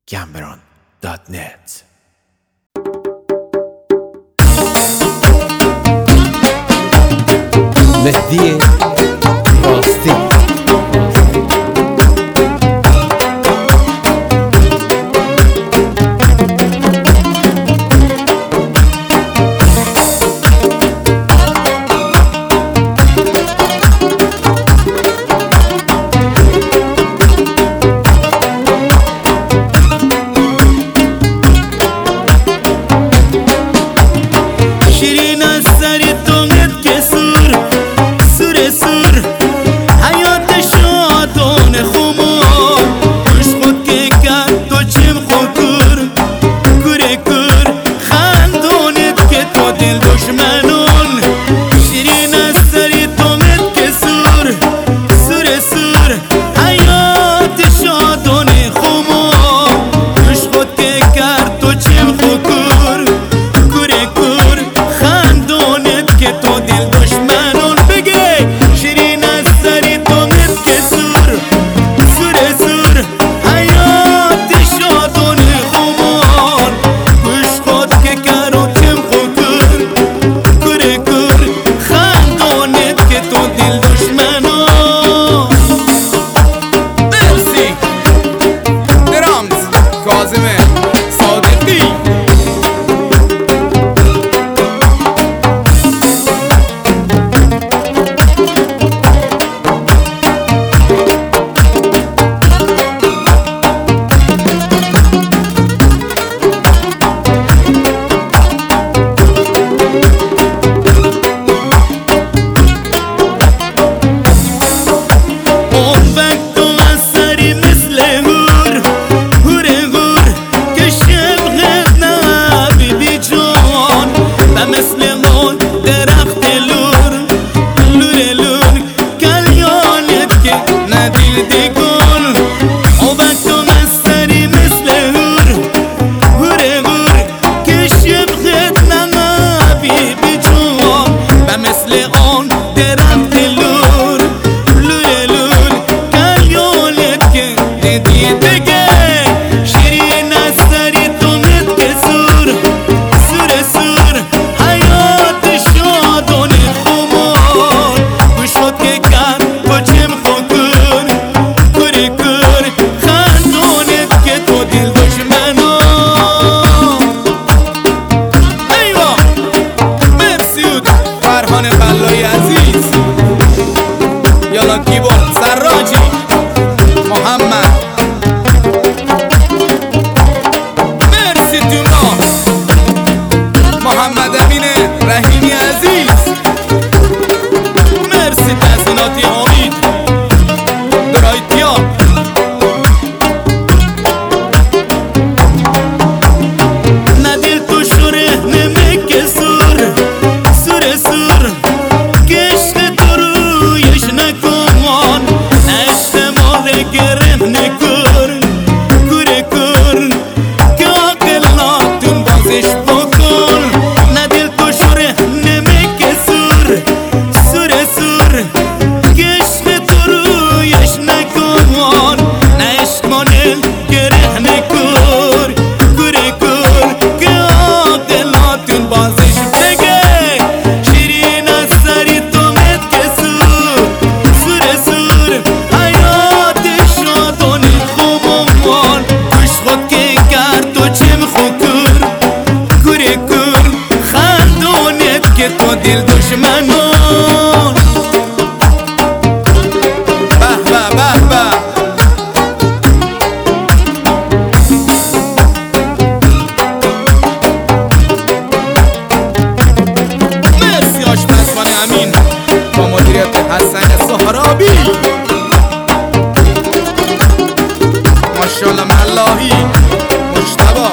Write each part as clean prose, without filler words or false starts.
gambron.net. مهدی راستی ماشاءالله ملاحی مجتبی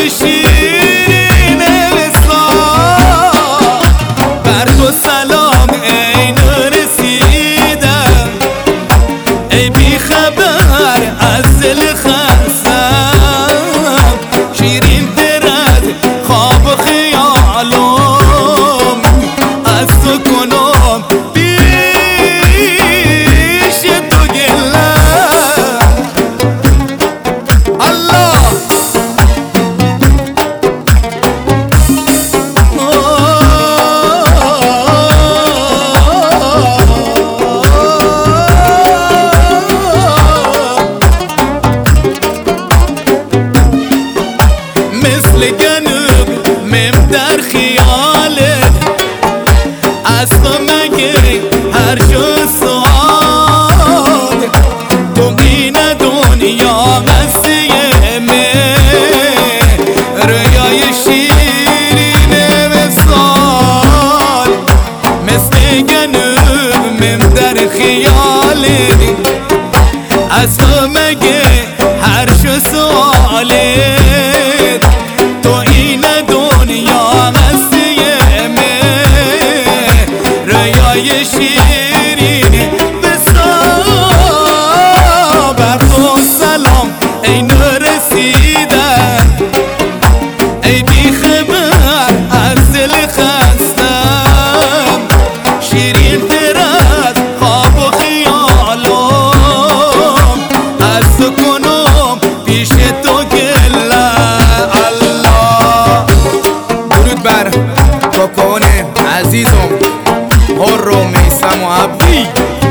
رویای شیرین وصال بر تو سلام عین رسیدم ای بی خبر از دل خستم شیرین ترد خواب و خیالم از تو کنم پیش تو گلم الله مثل گنوب مم در خیالت از تو مگه هر جو سوال تو این دنیا قصه من رویای شیرین وصال مثل گنوب مم در خیالت از تو مگه هر جو سوالت تو این دنیا قصه من رویای شیرین وصال بر تو سلام عین رسیدم ای بی خبر از دل خستم شیرین ترد خواب و خیالم از تو کنم پیش تو گلم الله درود بر کاکاون عزیزم هر و میسم و عبدی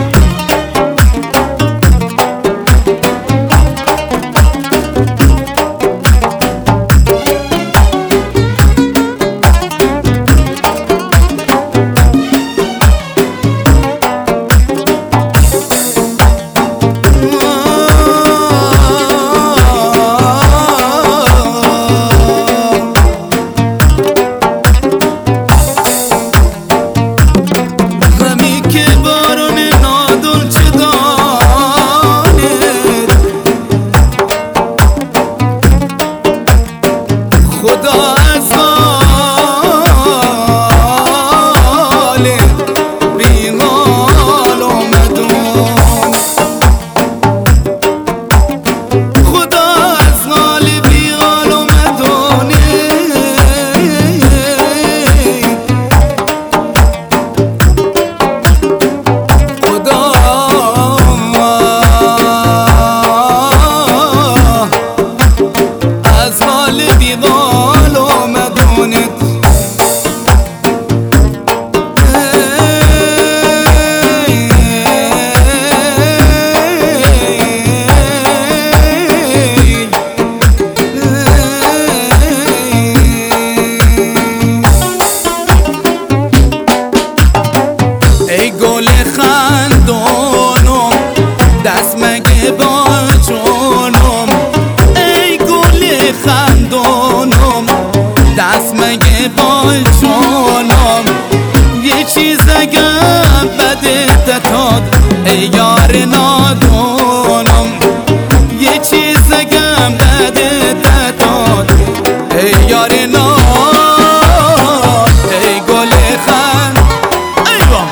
خدا از حال بیمال آمدم خدا از حال بیمال آمدم خدا از حال بیمال آمدانت ای گل خندانم دست مگه با جانم ای گل خندانم دست مگه با جانم یه چیز اگم بدت داد ای یار نادانم یه چیز اگم بدت داد ای یار ناد ای گل خند ایوان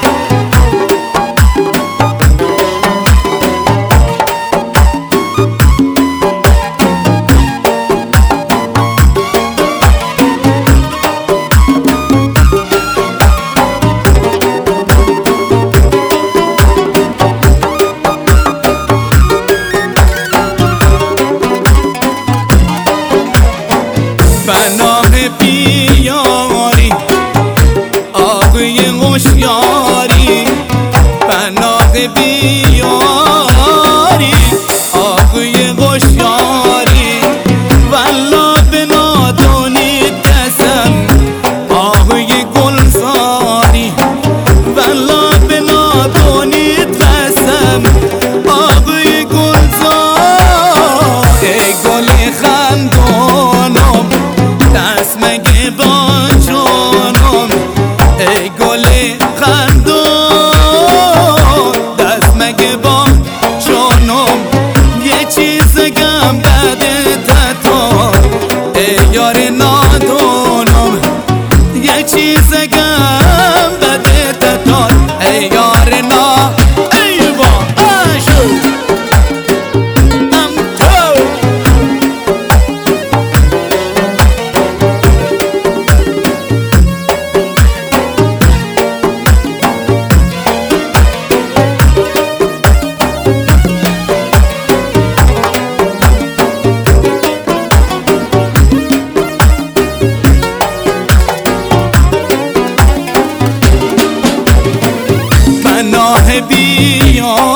پناه بیاری آقای هوشیاری پناه بیاری آقای هوشیاری والله به نادانی قسم آقای گلزاری والله به نادانی قسم آقای گلزار ای گل خندانم دست مگه با جانم ای گل خندان دست مگه با جانم یه چیز گم بده تا ای یار بیار